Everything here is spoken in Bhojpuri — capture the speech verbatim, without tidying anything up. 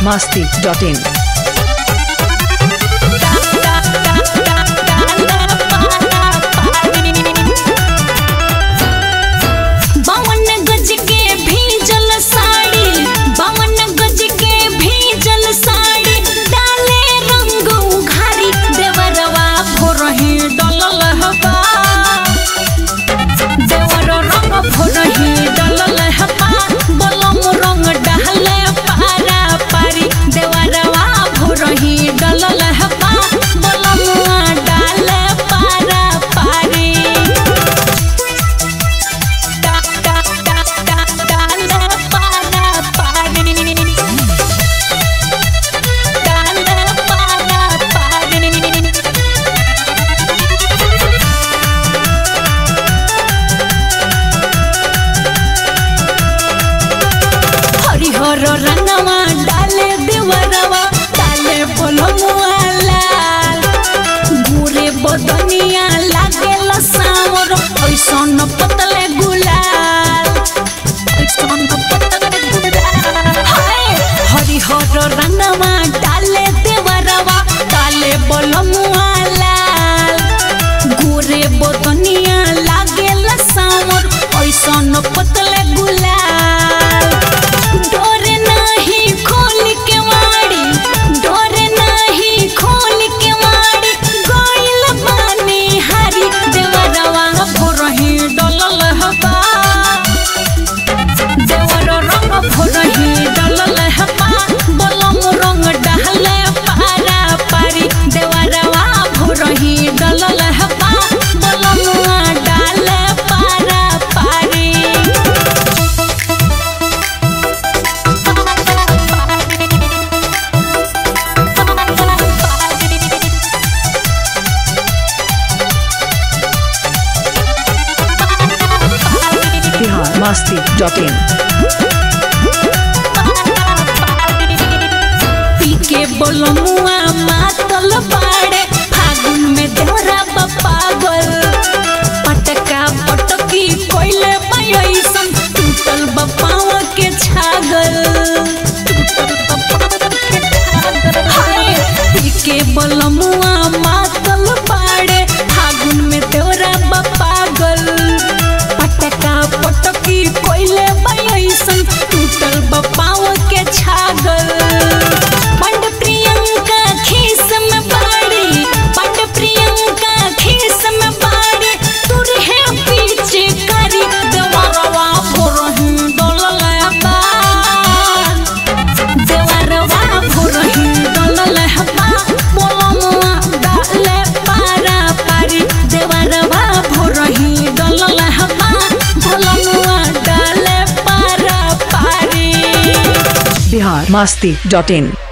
masti dot in. रंगवा डाले देवरवा डाले बोलमुआ लाल गोरे बदनिया लागेल सावर ऐसन पतले गुलाल ऐसन पतले गुलाल हरिहर रंगवा डाले देवरवा डाले बोलमुआ लाल गोरे बदनिया लागेल सावर ऐसन पतले गुलाल masti dot in. पीके बोलमुआ मातल बाड़े फागुन में देवरा पागल पटका पटकी कोइले पैसन टूटल बपाव के छागल पीके बोलमुआ मातल बाड़े फागुन में देवरा पागल पटका पटकी कोइले पैसन टूटल बपाव के छागल पंड प्रियंका खीस में बाड़ी पंड प्रियंका खीस में बाड़ी तुर है पीछे करी देवरवा भोरही डोलले बा देवरवा भोरही डोलले बा बोलमुआ डाले पारा पारी देवरवा भोरही डोलले बा बोलमुआ डाले पारा पारी Bihar masti dot in.